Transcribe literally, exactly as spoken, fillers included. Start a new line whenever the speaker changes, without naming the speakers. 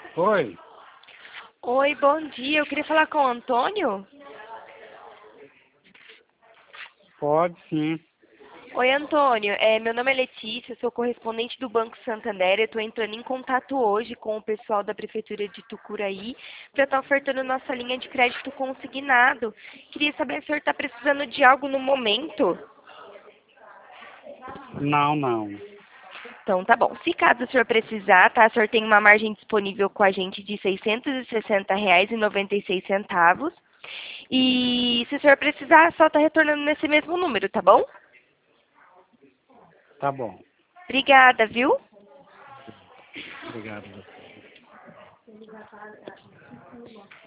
Oi,
Oi, bom dia. Eu queria falar com o Antônio.
pode sim.
Oi, Antônio. É, meu nome é Letícia, sou correspondente do Banco Santander. Eu estou entrando em contato hoje com o pessoal da Prefeitura de Tucuraí para estar ofertando nossa linha de crédito consignado. Queria saber se o senhor está precisando de algo no momento.
Não, não.
Então, tá bom. Se caso o senhor precisar, tá? O senhor tem uma margem disponível com a gente de seiscentos e sessenta reais e noventa e seis centavos. E se o senhor precisar, só tá retornando nesse mesmo número, tá bom?
Tá bom.
Obrigada, viu?
Obrigado.